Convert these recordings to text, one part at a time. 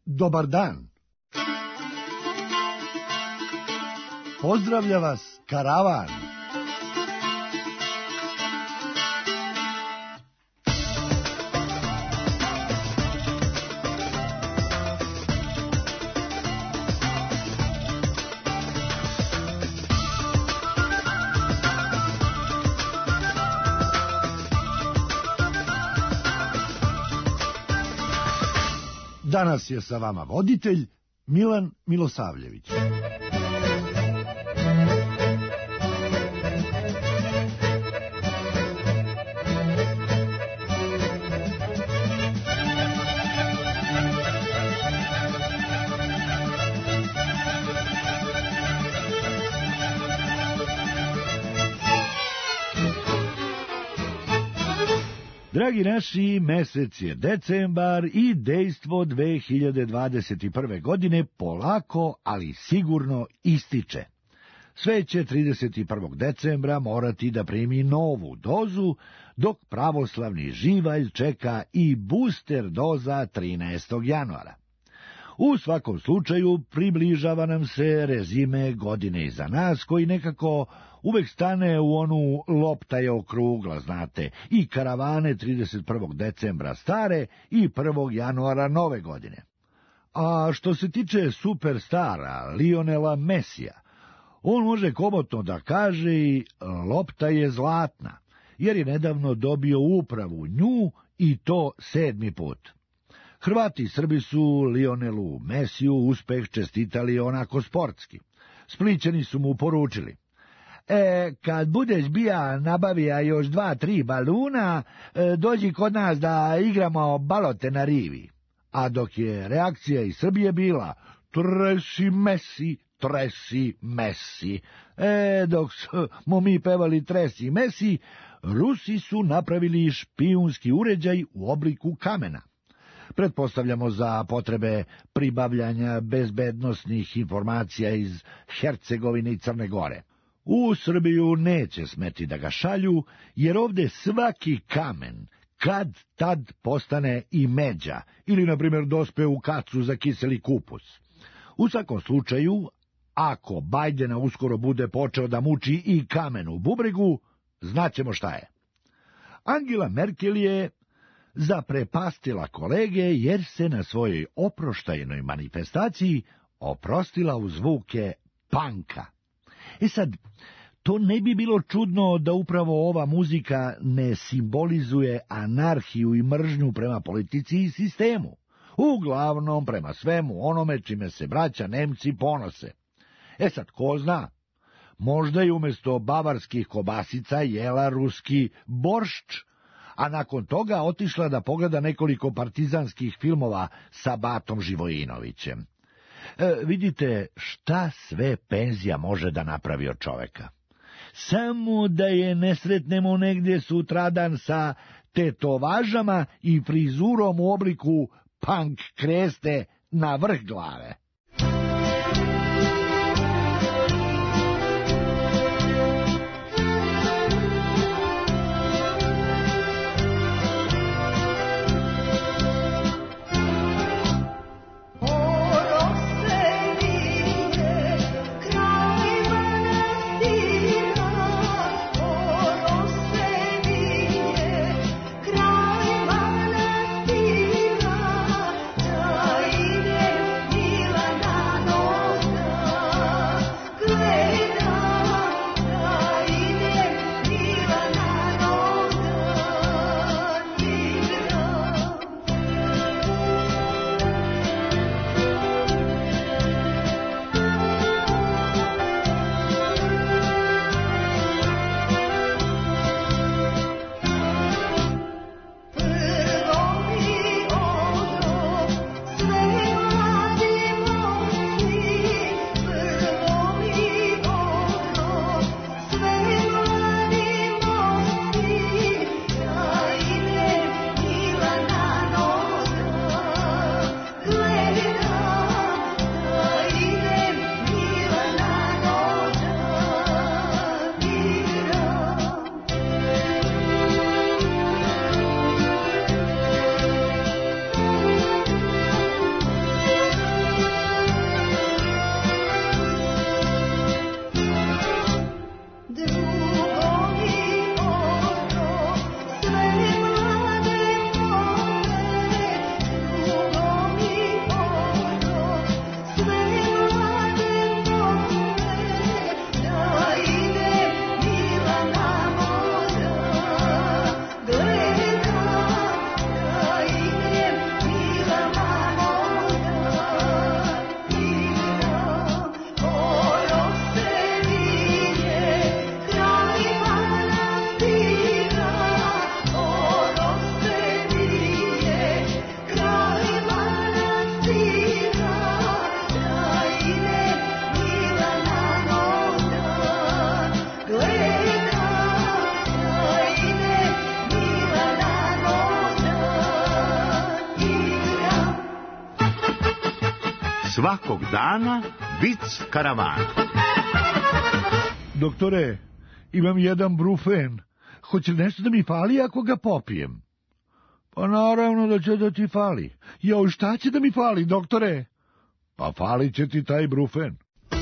Dobar dan. Pozdravlja vas karavan. Danas je sa vama voditelj Milan Milosavljević. Dragi naši, mesec je decembar i dejstvo 2021. godine polako, ali sigurno ističe. Sve će 31. decembra morati da primi novu dozu, dok pravoslavni živalj čeka i booster doza 13. januara. U svakom slučaju približava nam se rezime godine iza nas, koji nekako uvek stane u onu lopta je okrugla, znate, i karavane 31. decembra stare i 1. januara nove godine. A što se tiče superstara Lionela Messija, on može komotno da kaže i lopta je zlatna, jer je nedavno dobio upravo nju i to 7. put. Hrvati i Srbi su Lionelu Messiju uspeh čestitali onako sportski. Splićani su mu poručili: kad budeš bija nabavija još 2-3 baluna, dođi kod nas da igramo balote na rivi. A dok je reakcija iz Srbije bila: tresi Messi, tresi Messi. Dok smo mi pevali tresi Messi, Rusi su napravili špijunski uređaj u obliku kamena. Pretpostavljamo za potrebe pribavljanja bezbednosnih informacija iz Hercegovine i Crne Gore. U Srbiju neće smeti da ga šalju, jer ovde svaki kamen kad tad postane i međa, ili, na primjer, dospe u kacu za kiseli kupus. U svakom slučaju, ako Bajdena uskoro bude počeo da muči i kamen u bubregu, znaćemo šta je. Angela Merkel je zaprepastila kolege, jer se na svojoj oproštajnoj manifestaciji oprostila u zvuke panka. Sad, to ne bi bilo čudno da upravo ova muzika ne simbolizuje anarhiju i mržnju prema politici i sistemu, uglavnom prema svemu onome čime se braća Nemci ponose. Sad, ko zna, možda i umjesto bavarskih kobasica jela ruski boršč, a nakon toga otišla da pogleda nekoliko partizanskih filmova sa Batom Živojinovićem. Vidite šta sve penzija može da napravi od čoveka. Samo da je ne sretnemo negdje sutradan sa tetovažama i frizurom u obliku punk kreste na vrh glave. Mila svakog dana vic karavana. Doktore, imam jedan brufen. Hoće li nešto da mi fali ako ga popijem? Pa naravno da će da ti fali. Joj, šta će da mi fali, doktore? Pa falit će ti taj brufen.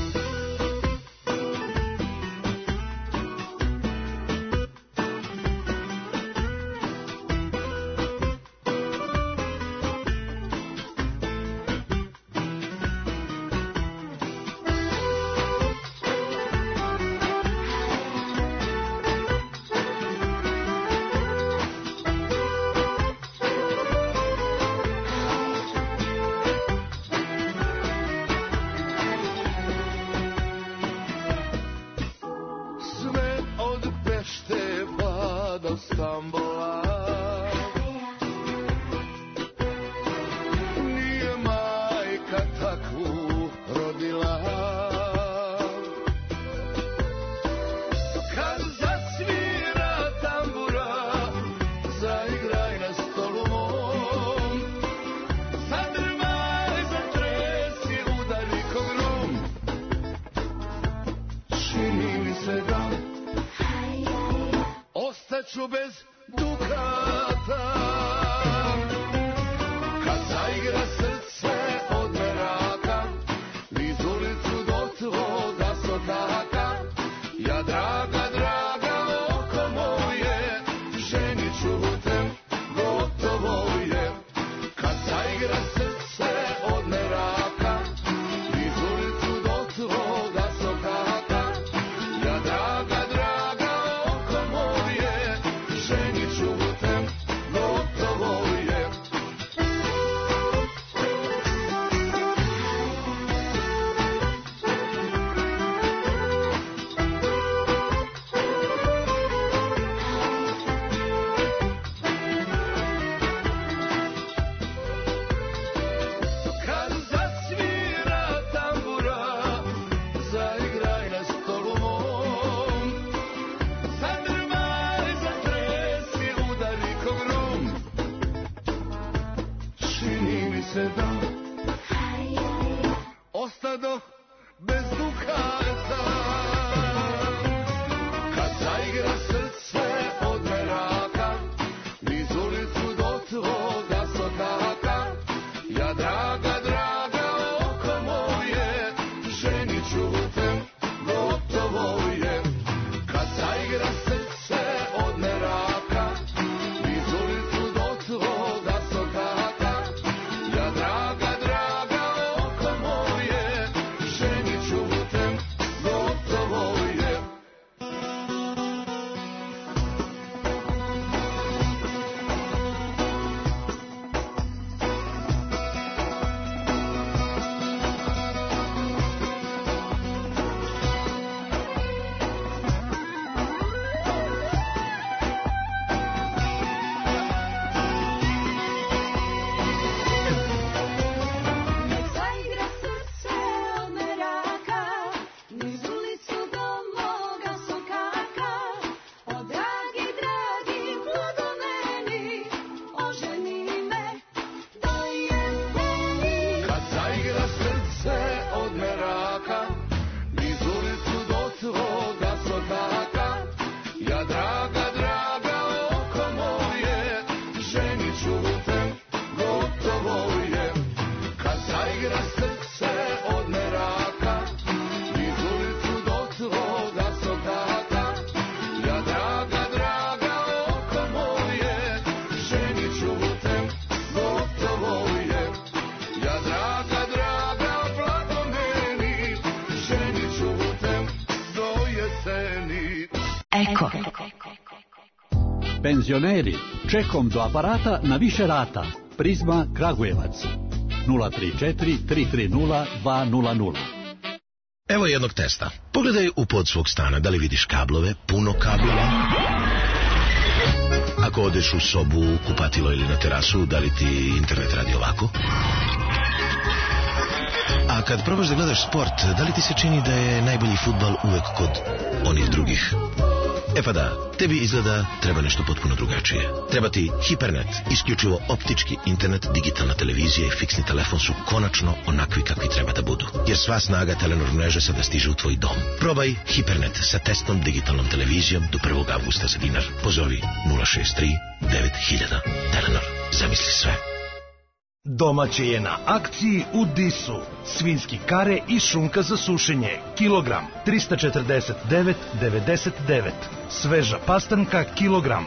Ostaću bez dukata kad zaigra srce od meraka, niz ulicu do tvoga sokaka. Ja draga, draga, oko moje, ženit ću te, gotovo je. Kad zaigra srce od meraka, niz ulicu do tvoga sokaka. Ja draga, draga, oko moje, ženit ću te, gotovo je. Kad zasvira tambura, zaigraj na stolu mom. Zadrmaj, zatresi, udari ko grom. Čini mi se da ostadoh bez dukata kad zaigra srce od meraka, niz ulicu do tvoga sokaka. Ja draga, draga, oko moje, ženit ću te, gotovo je. Kad zaigra srce od meraka, niz ulicu do tvoga sokaka. Ja draga, draga, oko moje, ženit ću te, gotovo je. Nek zaigra srce od meraka, niz ulicu do moga sokaka. O dragi, dragi, blago meni, oženi me do jeseni. Kad zaigra srce od meraka, niz ulicu do tvoga sokaka. Ja draga, draga, oko moje, ženit ću te, gotovo je. Kad zaigra srce od meraka, niz ulicu do tvoga sokaka. Ja draga, draga, oko moje, ženit ću te, gotovo je. Ja draga, draga, blago meni, ženit ću te do jeseni. Eko. Penzioneri, čekom do aparata na više rata. Prizma Kragujevac 034 330 200. Evo jednog testa. Pogledaj u pod svog stana, da li vidiš kablove, puno kablova. Ako odeš u sobu, kupatilo ili na terasu, da li ti internet radi ovako? A kad probaš da gledaš sport, da li ti se čini da je najbolji fudbal uvek kod onih drugih? E pa da, tebi izgleda treba nešto potpuno drugačije. Treba ti Hipernet, isključivo optički internet, digitalna televizija i fiksni telefon su konačno onakvi kakvi treba da budu. Jer sva snaga Telenor mreže sada stiže u tvoj dom. Probaj Hipernet sa testnom digitalnom televizijom do 1. avgusta za dinar. Pozovi 063 9000. Telenor, zamisli sve. Domaće je na akciji u Disu. Svinjski kare i šunka za sušenje. Kilogram 349,99. Sveža pastanka kilogram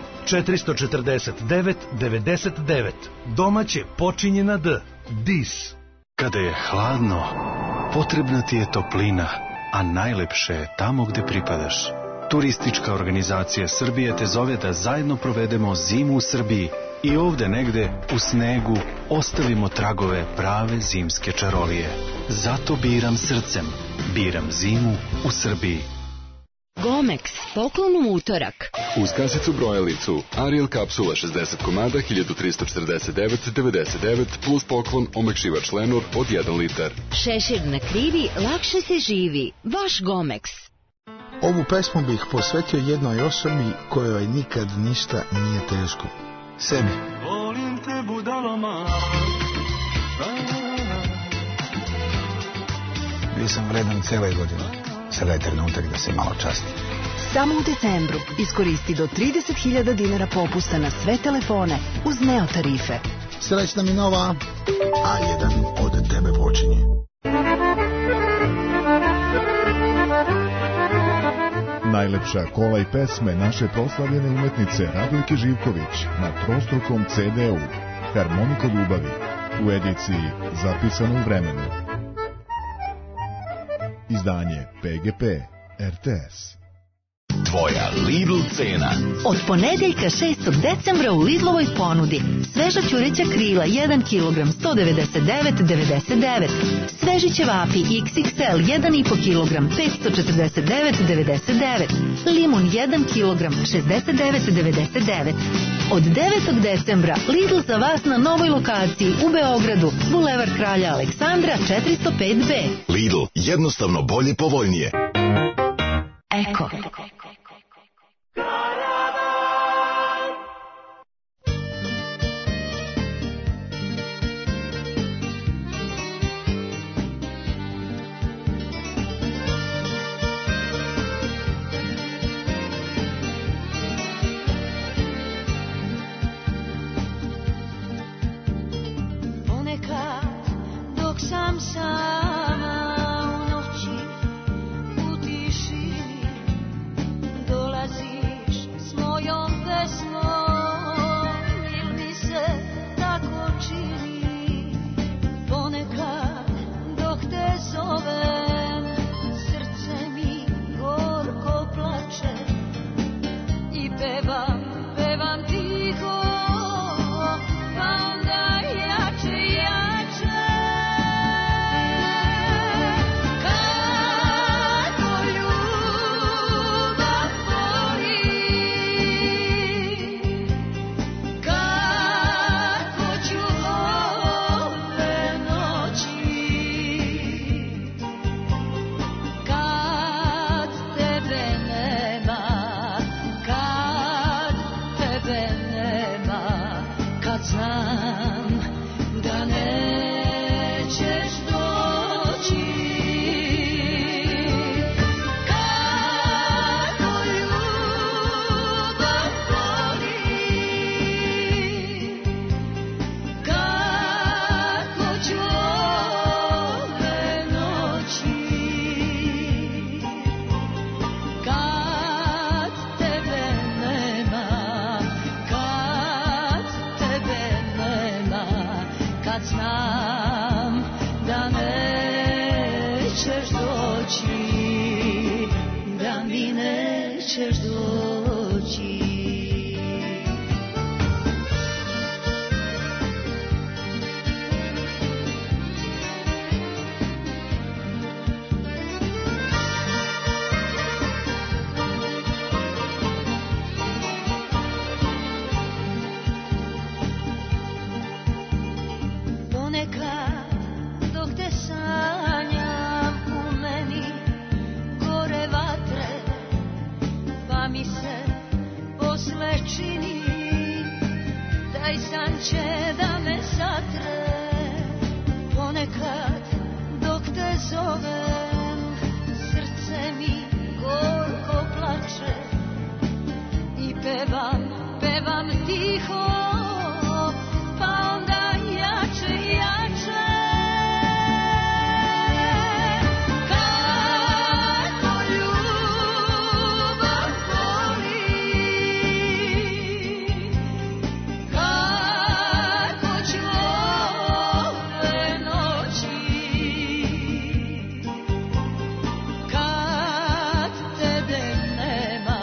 449,99. Domaće počinje na D. Dis. Kada je hladno, potrebna ti je toplina, a najlepše je tamo gde pripadaš. Turistička organizacija Srbije te zove da zajedno provedemo zimu u Srbiji i ovde negde u snegu ostavimo tragove prave zimske čarolije. Zato biram srcem. Biram zimu u Srbiji. Gomex, poklon u utorak. Uz kasicu brojalicu Ariel kapsula 60 komada 1349,99 plus poklon omekšivač Lenor od 1 litar. Šešir na krivi, lakše se živi. Vaš Gomex. Ovu pesmu bih posvetio jednoj osobi kojoj nikad ništa nije teško. Sebi. Volim te budalama. Bio sam vredan cele godine. Sada je trenutak da se malo časti. Samo u decembru iskoristi do 30.000 dinara popusta na sve telefone uz Neo tarife. Srećna mi nova, A1 od tebe počinje. Najlepša kola i pesme naše proslavljene umetnice Radojke Živković na trostrukom CD-u Harmonika ljubavi u ediciji Zapisano u vremenu. Izdanje PGP RTS. Tvoja Lidl cena. Od ponedeljka 6. decembra u Lidlovoj ponudi. Sveža ćureća krila 1 kg 199,99. Sveži ćevapi XXL 1,5 kg 549,99. Limun 1 kg 69,99. Od 9. decembra Lidl za vas na novoj lokaciji u Beogradu, Bulevar Kralja Aleksandra 405B. Lidl, jednostavno bolje, povoljnije. Eko. Ponekad dok sam sama u noći u tišini dolaziš s mojom pesmom, il mi se tako čini. Ponekad dok te zovem srce mi gorko plače i pevam tiho, pa onda jače. Kako ljubav boli, kako ću ove noći, kad tebe nema, kad znam da nećeš doći. Kako ljubav boli, kako ću ove noći, kad tebe nema, kad znam da nećeš doći, da mi nećeš doći. Dok te sanjam u meni gore vatre, pa mi zovem, srce mi gorko plače i pevam tiho, pa onda jače, jače. Kako ljubav boli, kako ću ove noći, kad tebe nema,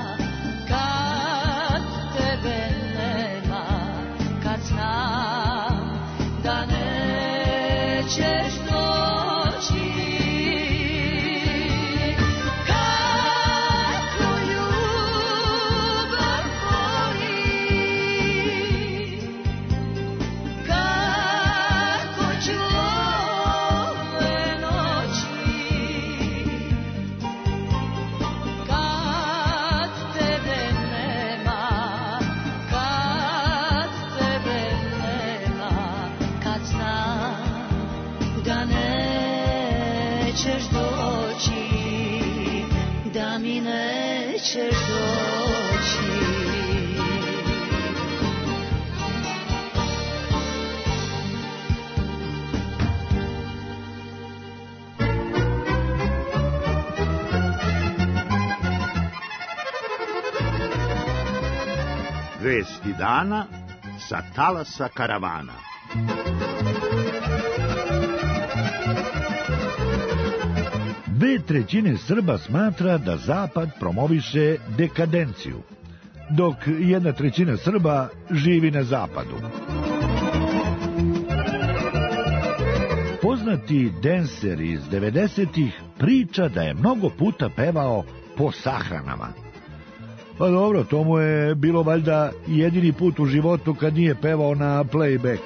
kad tebe nema, kad znam da nećeš doći. Kako ljubav boli, kako ću ove noći, kad tebe nema, kad tebe nema, kad znam da nećeš doći, da mi nećeš doći. Vesti dana sa talasa karavana. Dve trećine Srba smatra da Zapad promoviše dekadenciju, dok 1/3 Srba živi na Zapadu. Poznati denser iz 90-ih priča da je mnogo puta pevao po sahranama. Pa dobro, to mu je bilo valjda jedini put u životu kad nije pevao na playback.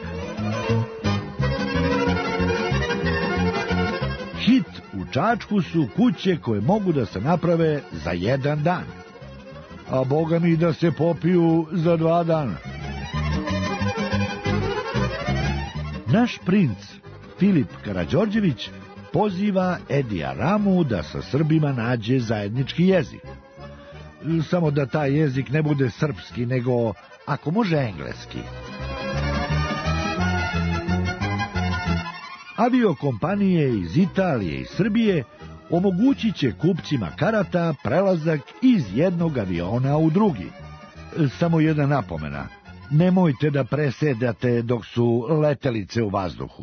Hit u Čačku su kuće koje mogu da se naprave za 1 dan, a boga mi da se popiju za 2 dana. Naš princ Filip Karađorđević poziva Edija Ramu da sa Srbima nađe zajednički jezik. Samo da taj jezik ne bude srpski, nego ako može engleski. Aviokompanije iz Italije i Srbije omogućit će kupcima karata prelazak iz jednog aviona u drugi. Samo jedna napomena, nemojte da presedate dok su letelice u vazduhu.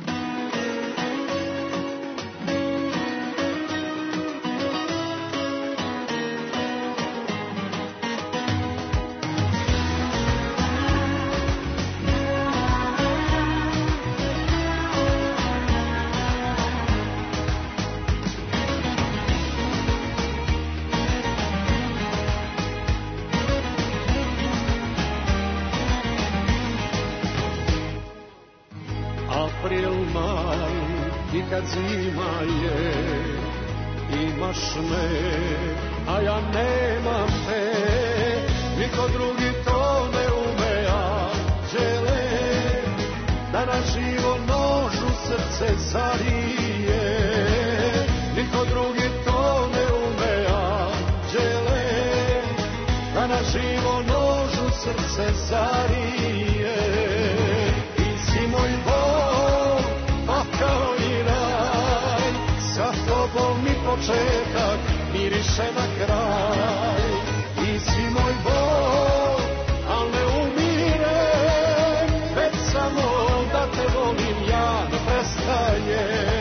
April, maj i kad zima je, imaš me, a ja nemam te, niko drugi to ne ume, anđele, da na živo nožu srce zarije, niko drugi to ne ume, anđele, da na živo nožu srce zarije. I si moj Bog, pa kao i raj, sa tobom mi početak miriše na kraj. Ti si moj Bog, al ne umirem, već samo da te volim ja ne prestajem.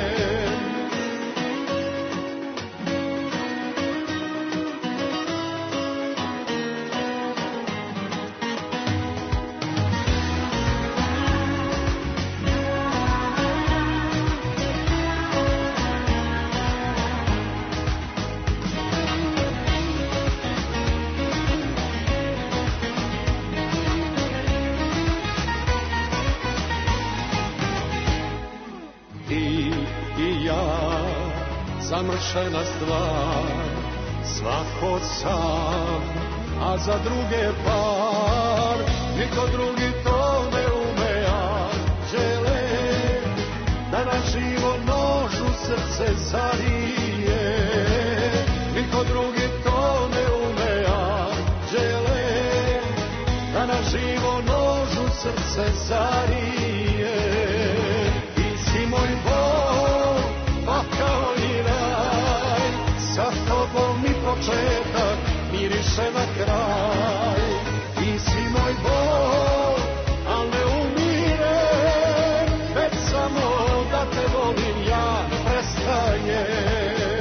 Zamršena stvar, svako sam, a za druge par, niko drugi to ne ume, anđele, da na živo nožu srce zarije, niko drugi to ne ume, anđele, da na živo nožu srce zarije. Ti si moj Bog, pa kao i raj, sa tobom mi početak miriše na kraj. Ti si moj Bog, al ne umirem, već samo da te volim ja prestajem.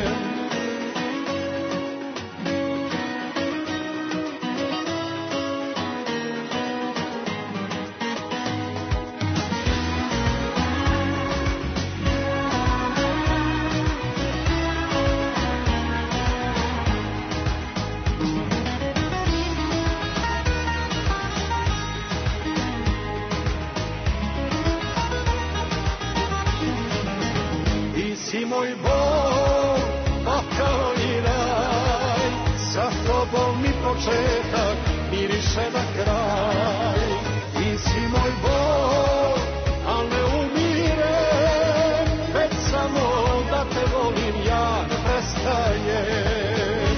Ti moj Bog, pa kao i raj, sa tobom mi početak miriše na kraj. Ti si moj Bog, al ne umirem, već samo da te volim ja ne prestajem.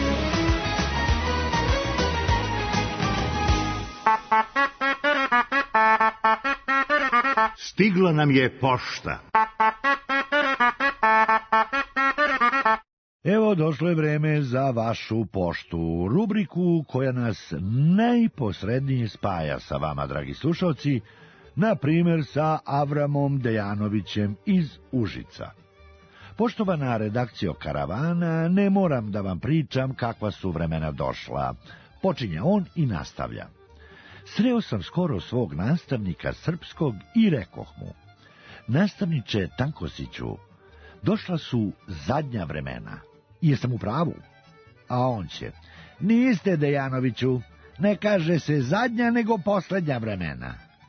Stigla nam je pošta. Evo, došlo je vreme za vašu poštu, rubriku koja nas najposrednije spaja sa vama, dragi slušalci, na primjer sa Avramom Dejanovićem iz Užica. Poštovana redakcija Karavana, ne moram da vam pričam kakva su vremena došla. Počinje on i nastavlja. Sreo sam skoro svog nastavnika srpskog i rekoh mu: nastavniče Tankosiću, došla su zadnja vremena. Jesam u pravu? A on će: niste, Dejanoviću, ne kaže se zadnja nego poslednja vremena.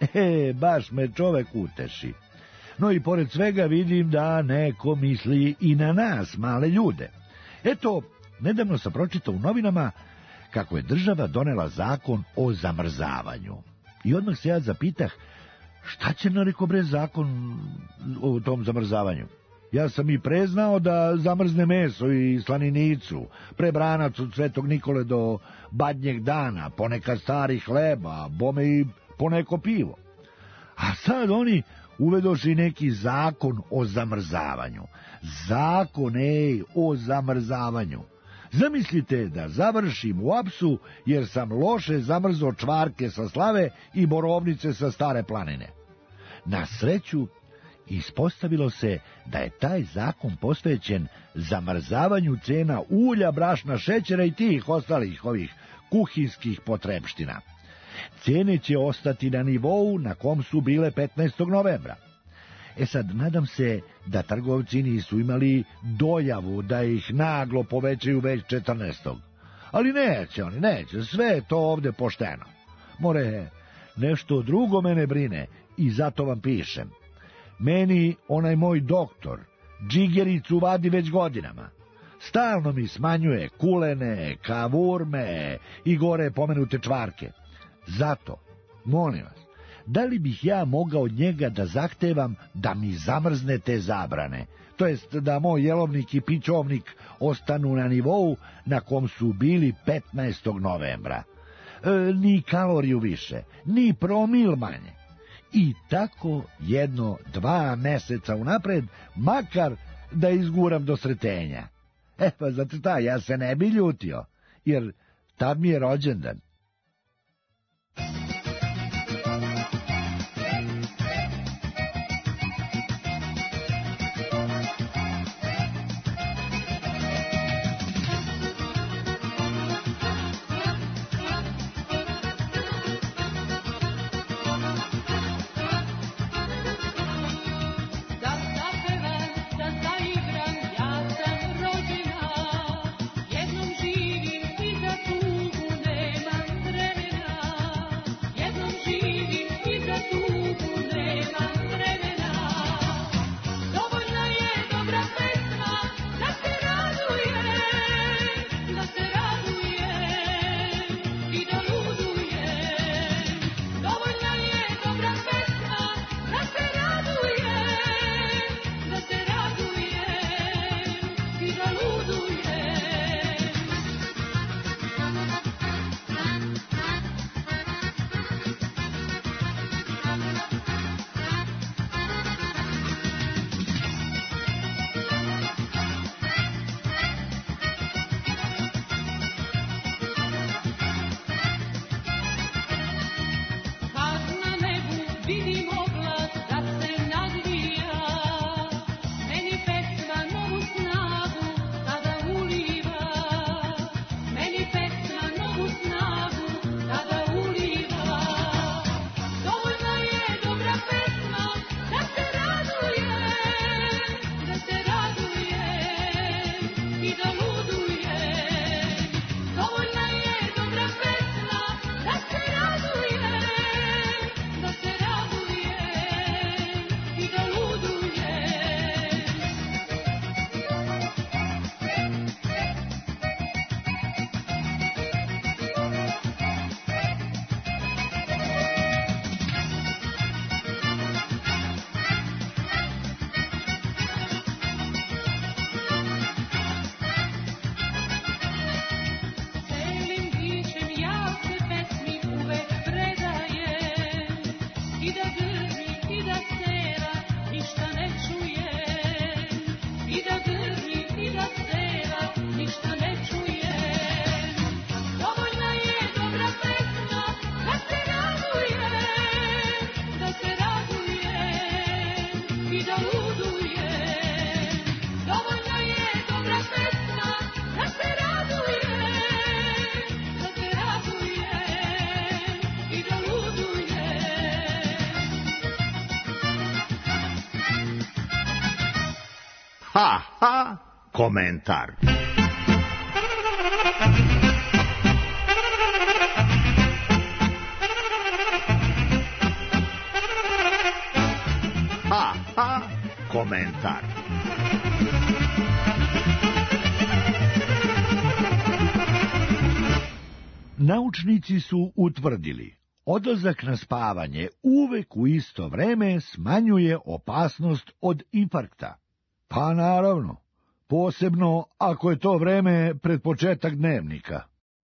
Baš me čovek uteši. No i pored svega vidim da neko misli i na nas, male ljude. Eto, nedavno sam pročitao u novinama kako je država donela zakon o zamrzavanju. I odmah se ja zapitah, šta će nareko bre zakon o tom zamrzavanju? Ja sam i preznao da zamrzne meso i slaninicu, prebranac od Svetog Nikole do Badnjeg dana, ponekad stari hleba, bome i poneko pivo. A sad oni uvedoši neki zakon o zamrzavanju. Zakon, o zamrzavanju. Zamislite da završim u apsu jer sam loše zamrzao čvarke sa Slave i borovnice sa Stare planine. Na sreću, ispostavilo se da je taj zakon posvećen zamrzavanju cena ulja, brašna, šećera i tih ostalih ovih kuhinskih potrepština. Cene će ostati na nivou na kom su bile 15. novembra. Sad, nadam se da trgovci nisu imali dojavu da ih naglo povećaju već 14. Ali neće oni, neće, sve je to ovde pošteno. More, nešto drugo mene brine i zato vam pišem. Meni onaj moj doktor džigericu vadi već godinama. Stalno mi smanjuje kulene, kavurme i gore pomenute čvarke. Zato, molim vas, da li bih ja mogao od njega da zahtevam da mi zamrzne te zabrane, to jest da moj jelovnik i pićovnik ostanu na nivou na kom su bili 15. novembra. Ni kaloriju više, ni promil manje. I tako 1-2 meseca unapred, makar da izguram do sretenja. Pa zato šta, ja se ne bi ljutio, jer tad mi je rođendan. Jednom živim i za tugu nema Ha, ha, komentar. Ha, ha, komentar. Naučnici su utvrdili, odlazak na spavanje uvek u isto vreme smanjuje opasnost od infarkta. Pa naravno, posebno ako je to vreme pred početak dnevnika.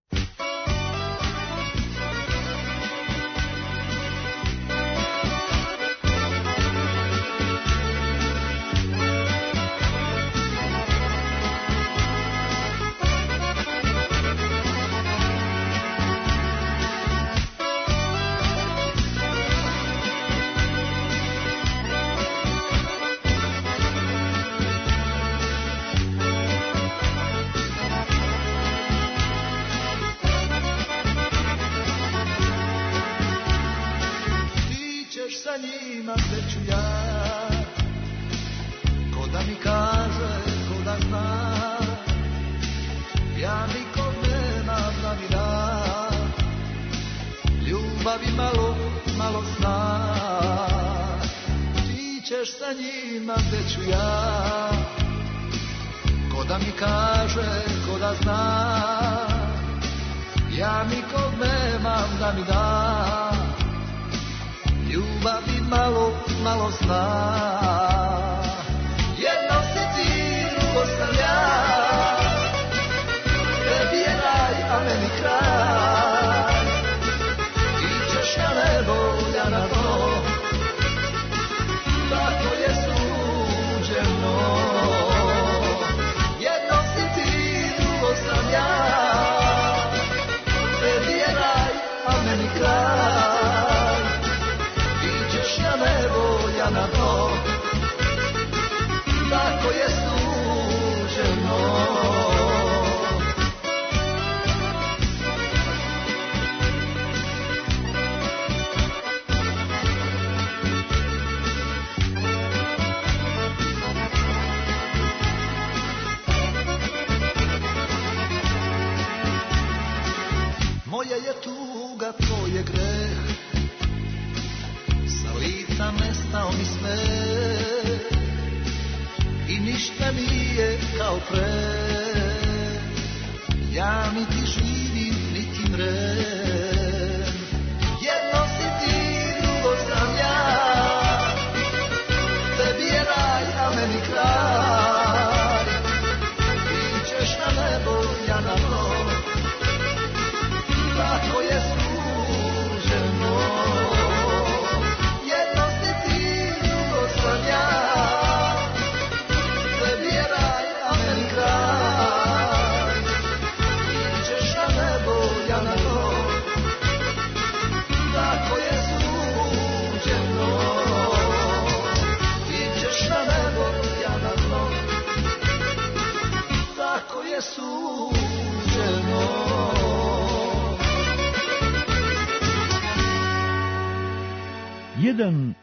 Jedan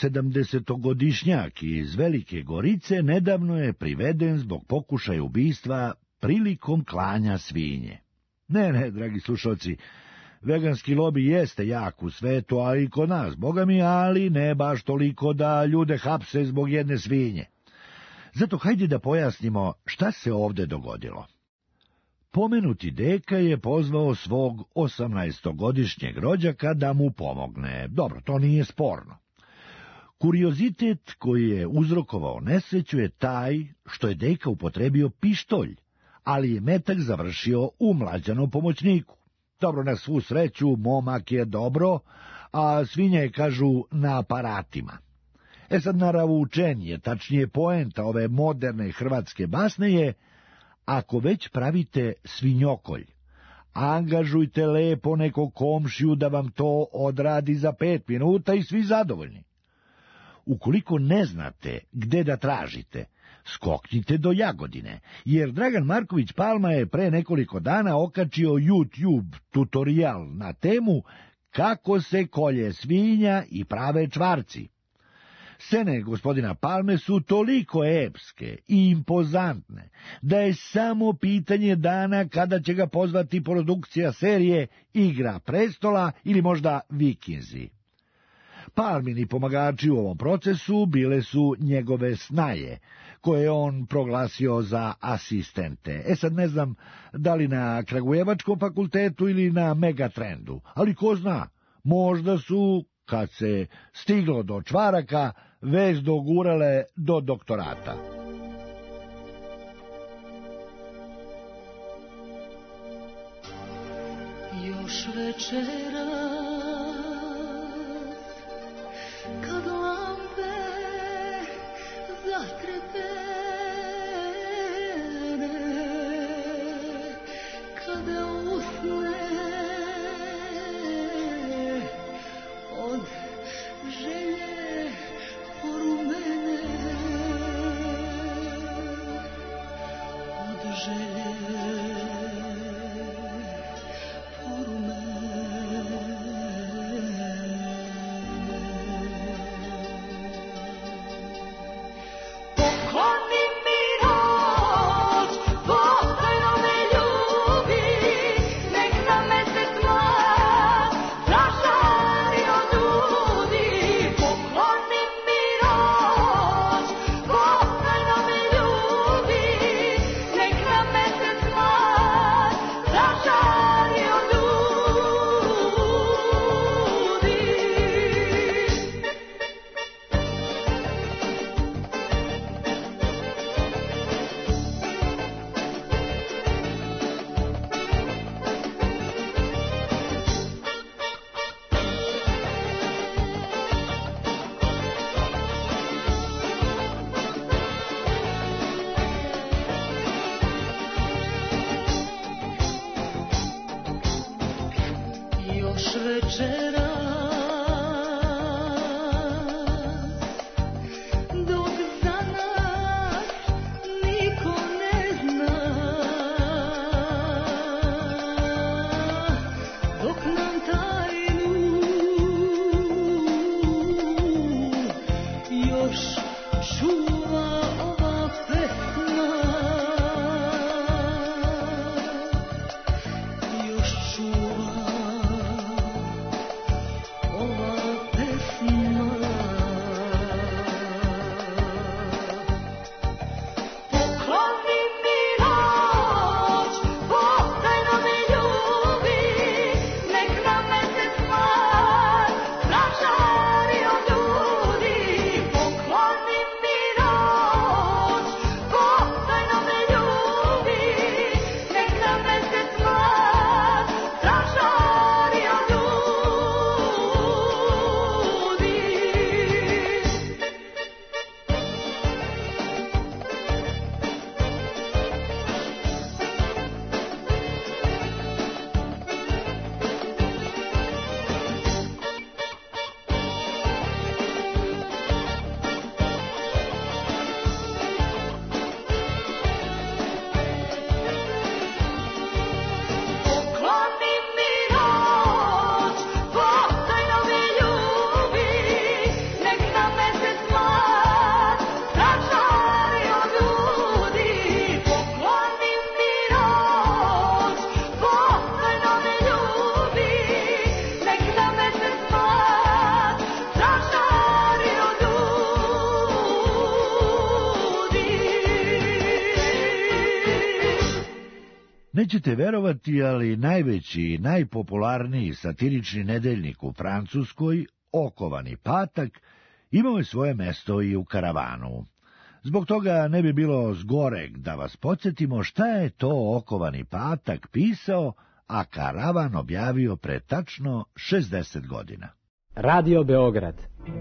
70-godišnjak iz Velike Gorice nedavno je priveden zbog pokušaja ubistva prilikom klanja svinje. Ne, dragi slušalci, veganski lobi jeste jak u svetu, a i kod nas, boga mi, ali ne baš toliko da ljude hapse zbog jedne svinje. Zato hajde da pojasnimo šta se ovde dogodilo. Pomenuti deka je pozvao svog 18-godišnjeg rođaka da mu pomogne. Dobro, to nije sporno. Kuriozitet koji je uzrokovao nesreću je taj što je deka upotrebio pištolj, ali je metak završio u mlađanom pomoćniku. Dobro, na svu sreću, momak je dobro, a svinja je, kažu, na aparatima. Sad naravučenje, tačnije poenta ove moderne hrvatske basne je: ako već pravite svinjokolj, angažujte lepo nekog komšiju da vam to odradi za 5 minuta i svi zadovoljni. Ukoliko ne znate gde da tražite, skoknite do Jagodine, jer Dragan Marković Palma je pre nekoliko dana okačio YouTube tutorial na temu kako se kolje svinja i prave čvarci. Scene gospodina Palme su toliko epske i impozantne, da je samo pitanje dana kada će ga pozvati produkcija serije Igra prestola ili možda Vikinzi. Palmini pomagači u ovom procesu bile su njegove snaje, koje je on proglasio za asistente. Sad ne znam da li na Kragujevačkom fakultetu ili na Megatrendu, ali ko zna, možda su, kad se stiglo do čvaraka, već dogurale do doktorata. Još večera kad lampe zatrepene, kada usne od želje porumene, od želje Nećete verovati, ali najveći i najpopularniji satirični nedeljnik u Francuskoj, Okovani patak, imao je svoje mesto i u Karavanu. Zbog toga ne bi bilo zgoreg da vas podsjetimo šta je to Okovani patak pisao, a Karavan objavio pre tačno 60 godina. Radio Beograd.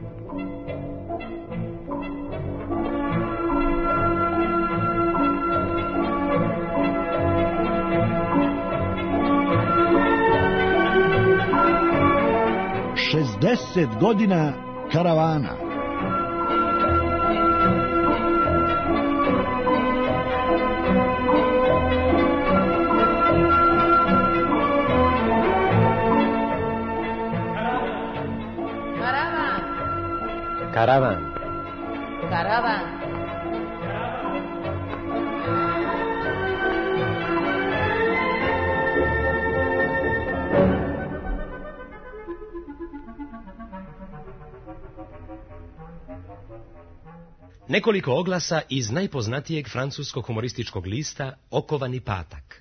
Šezdeset godina Karavana. Karavan. Nekoliko oglasa iz najpoznatijeg francuskog humorističkog lista Okovani patak.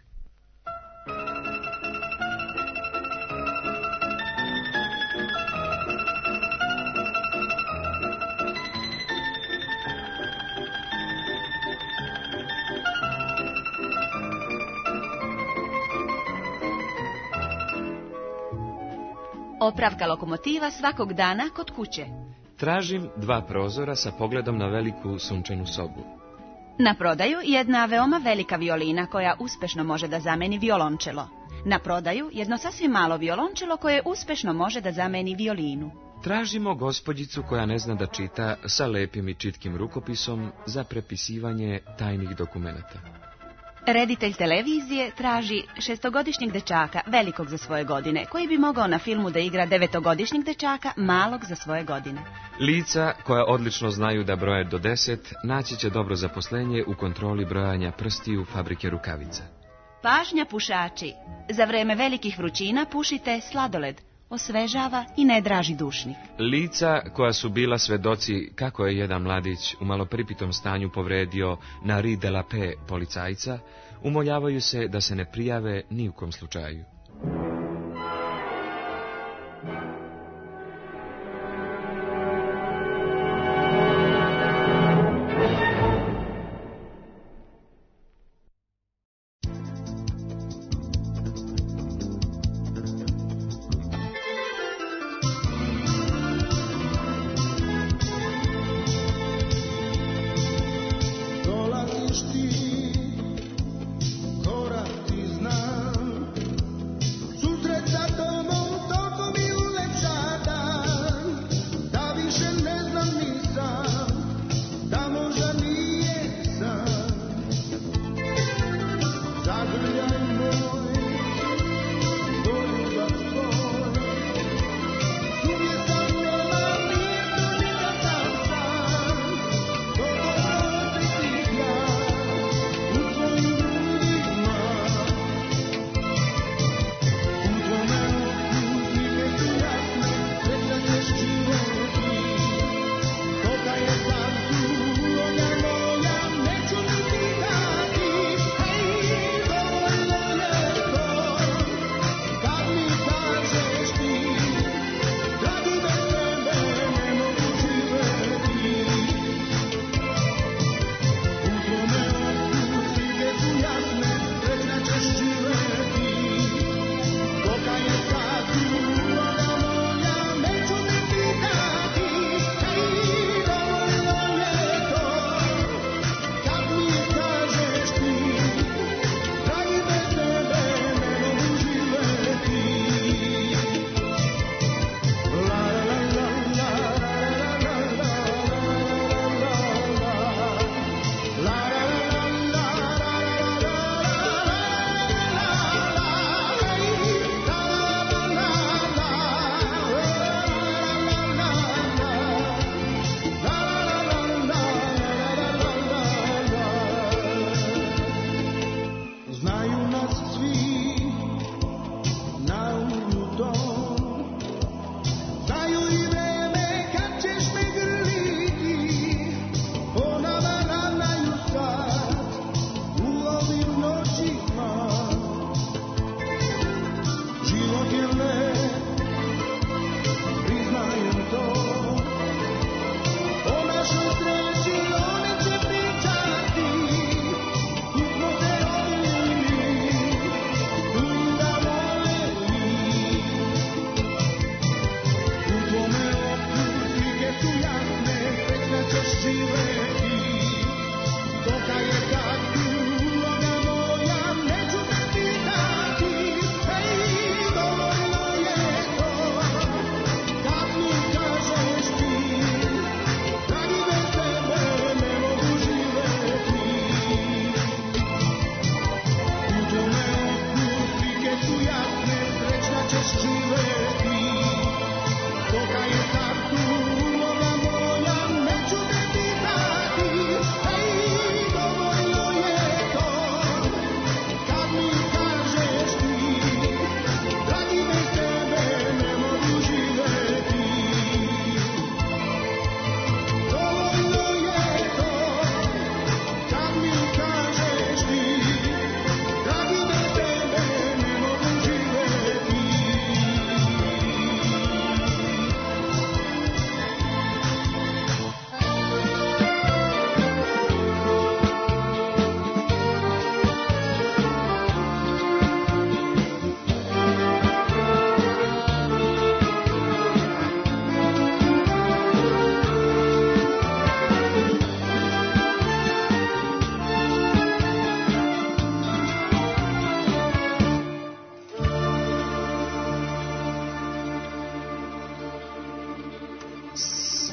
Opravka lokomotiva svakog dana kod kuće. Tražim 2 prozora sa pogledom na veliku sunčanu sobu. Na prodaju jedna veoma velika violina koja uspešno može da zameni violončelo. Na prodaju jedno sasvim malo violončelo koje uspešno može da zameni violinu. Tražimo gospođicu koja ne zna da čita sa lepim i čitkim rukopisom za prepisivanje tajnih dokumenata. Reditelj televizije traži 6-godišnjeg dečaka, velikog za svoje godine, koji bi mogao na filmu da igra 9-godišnjeg dečaka, malog za svoje godine. Lica koja odlično znaju da broje do 10, naći će dobro zaposlenje u kontroli brojanja prstiju fabrike rukavica. Pažnja pušači, za vreme velikih vrućina pušite sladoled, osvežava i ne draži dušnik. Lica koja su bila svedoci kako je jedan mladić u malo pripitom stanju povredio na Rue de la Paix policajca, umoljavaju se da se ne prijave ni u kom slučaju.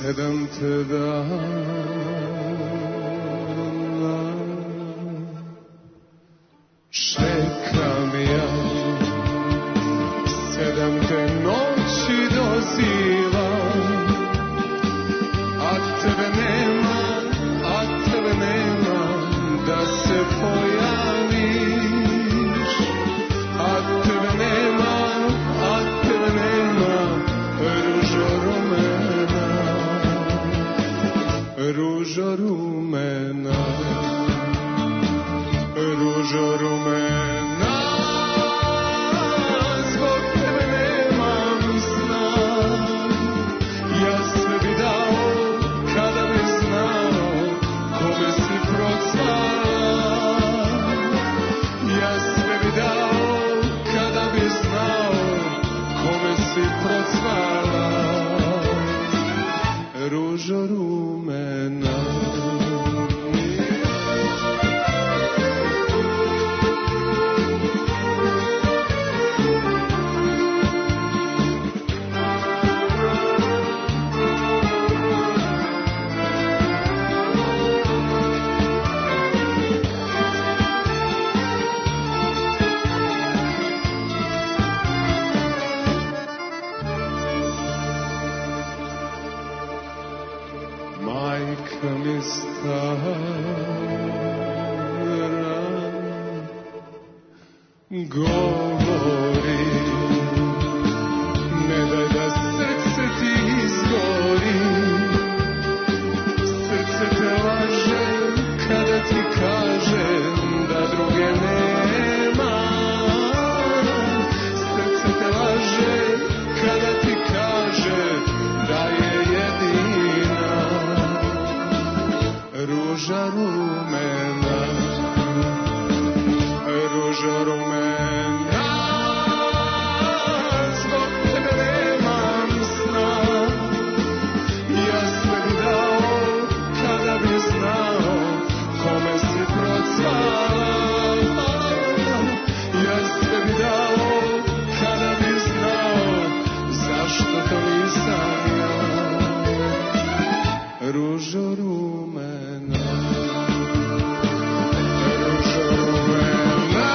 7 te dana. Čekam ja, 7 te noći dozivam, a tebe nema, da se pojaviš, a tebe nema, ružo rumena, ružo rumena, ružo rumena, zbog tebe nemam sna, ja sve bi dao kada bi znao kome si procvala, ja sve bi dao kada bi znao kome si procvala, ružo rumena. Majka mi stara, govori, ne daj da srce ti izgori, srce te laže kada ti kaže da druge nema, srce te laže kada ti kaže da je jedina, ruža rumena, ruža rumena, zbog tebe nemam sna, ja sve bi dao kada bi znao kome si procvala, ja sve bi dao kada bi znao zašto to nisam ja, ružo rumena, ružo rumena,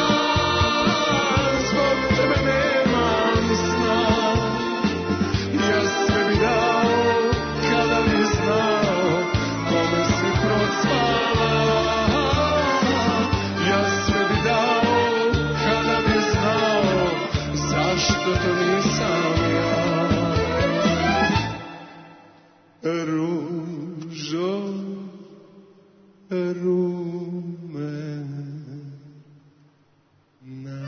zbog tebe nemam sna, ja sve bi dao kada bi znao kome si procvala, ja sve bi dao kada bi znao zašto to nisam ja, ružo rumena.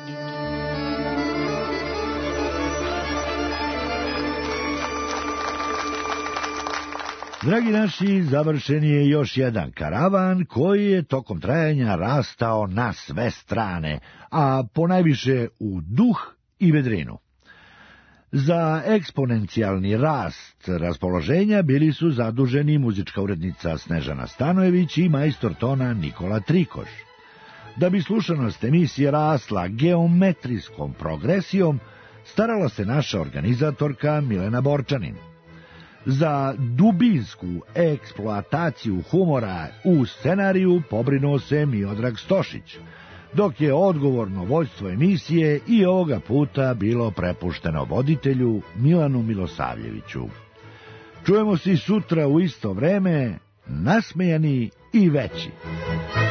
Dragi naši, završen je još jedan karavan koji je tokom trajanja rastao na sve strane, a ponajviše u duh i vedrinu. Za eksponencijalni rast raspoloženja bili su zaduženi muzička urednica Snežana Stanojević i majstor tona Nikola Trikoš. Da bi slušanost emisije rasla geometrijskom progresijom, starala se naša organizatorka Milena Borčanin. Za dubinsku eksploataciju humora u scenariju pobrinuo se Miodrag Stošić, dok je odgovorno vođstvo emisije i ovoga puta bilo prepušteno voditelju Milanu Milosavljeviću. Čujemo se sutra u isto vreme, nasmejani i veći.